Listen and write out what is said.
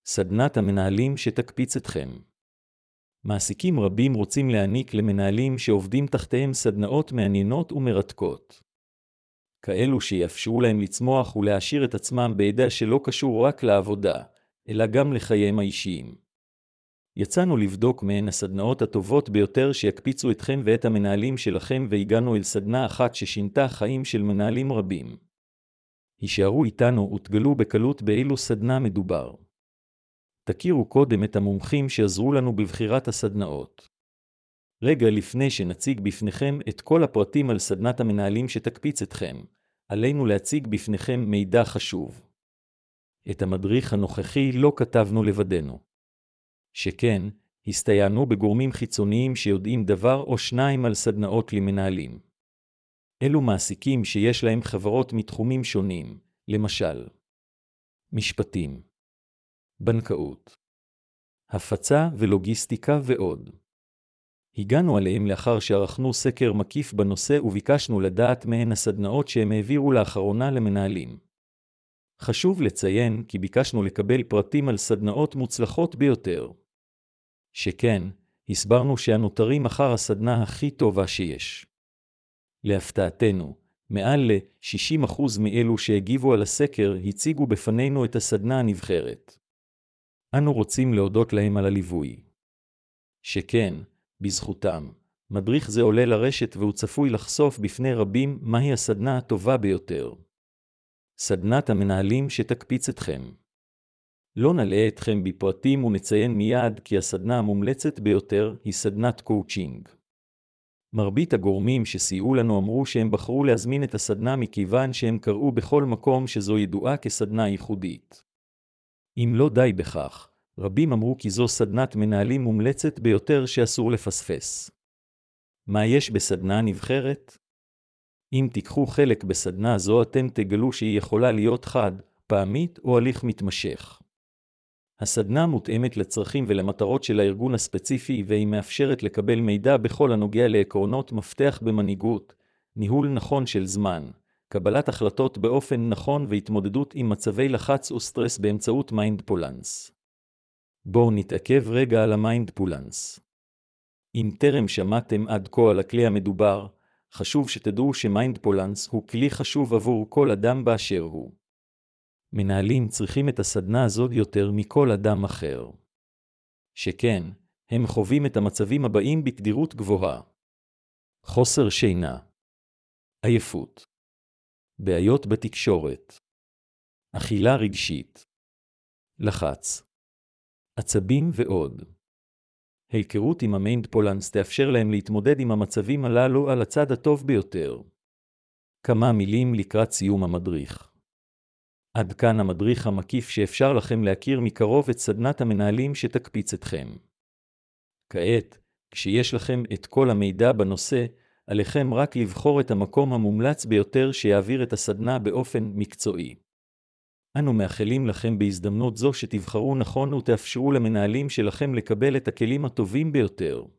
סדנת המנהלים שתקפיץ אתכם. מעסיקים רבים רוצים להעניק למנהלים שעובדים תחתיהם סדנאות מעניינות ומרתקות. כאלו שיאפשרו להם לצמוח ולהעשיר את עצמם בידע שלא קשור רק לעבודה, אלא גם לחייהם האישיים. יצאנו לבדוק מהן הסדנאות הטובות ביותר שיקפיצו אתכם ואת המנהלים שלכם, והגענו אל סדנה אחת ששינתה חיים של מנהלים רבים. הישארו איתנו ותגלו בקלות באילו סדנה מדובר. תכירו קודם את המומחים שעזרו לנו בבחירת הסדנאות. רגע לפני שנציג בפניכם את כל הפרטים על סדנת המנהלים שתקפיץ אתכם, עלינו להציג בפניכם מידע חשוב. את המדריך הנוכחי לא כתבנו לבדנו. שכן, הסתייענו בגורמים חיצוניים שיודעים דבר או שניים על סדנאות למנהלים. אלו מעסיקים שיש להם חברות מתחומים שונים, למשל, משפטים, בנקאות, הפצה ולוגיסטיקה ועוד. הגענו עליהם לאחר שערכנו סקר מקיף בנושא וביקשנו לדעת מהן הסדנאות שהם העבירו לאחרונה למנהלים. חשוב לציין כי ביקשנו לקבל פרטים על סדנאות מוצלחות ביותר. שכן, הסברנו שאנו תרים אחר הסדנה הכי טובה שיש. להפתעתנו, מעל ל-60% מאלו שהגיבו על הסקר הציגו בפנינו את הסדנה הנבחרת. אנו רוצים להודות להם על הליווי. שכן, בזכותם, מדריך זה עולה לרשת והוא צפוי לחשוף בפני רבים מהי הסדנה הטובה ביותר. סדנת המנהלים שתקפיץ אתכם. לא נלאה אתכם בפרטים ונציין מיד כי הסדנה המומלצת ביותר היא סדנת קואוצ'ינג. מרבית הגורמים שסייעו לנו אמרו שהם בחרו להזמין את הסדנה מכיוון שהם קראו בכל מקום שזו ידועה כסדנה ייחודית. אם לא די בכך, רבים אמרו כי זו סדנת מנהלים מומלצת ביותר שאסור לפספס. מה יש בסדנה נבחרת? אם תיקחו חלק בסדנה זו אתם תגלו שהיא יכולה להיות חד, פעמית או הליך מתמשך. הסדנה מותאמת לצרכים ולמטרות של הארגון הספציפי והיא מאפשרת לקבל מידע בכל הנוגע לעקרונות מפתח במנהיגות, ניהול נכון של זמן, קבלת החלטות באופן נכון והתמודדות עם מצבי לחץ וסטרס באמצעות מיינדפולנס. בואו נתעכב רגע על המיינדפולנס. אם טרם שמעתם עד כה על הכלי המדובר, חשוב שתדעו שמיינדפולנס הוא כלי חשוב עבור כל אדם באשר הוא. מנהלים צריכים את הסדנה הזאת יותר מכל אדם אחר. שכן, הם חווים את המצבים הבאים בתדירות גבוהה. חוסר שינה, עייפות, בעיות בתקשורת, אכילה רגשית, לחץ, עצבים ועוד. היכרות עם המיינדפולנס תאפשר להם להתמודד עם המצבים הללו על הצד הטוב ביותר. כמה מילים לקראת סיום המדריך. עד כאן המדריך המקיף שאפשר לכם להכיר מקרוב את סדנת המנהלים שתקפיץ אתכם. כעת, כשיש לכם את כל המידע בנושא, עליכם רק לבחור את המקום המומלץ ביותר שיעביר את הסדנה באופן מקצועי. אנו מאחלים לכם בהזדמנות זו שתבחרו נכון ותאפשרו למנהלים שלכם לקבל את הכלים הטובים ביותר.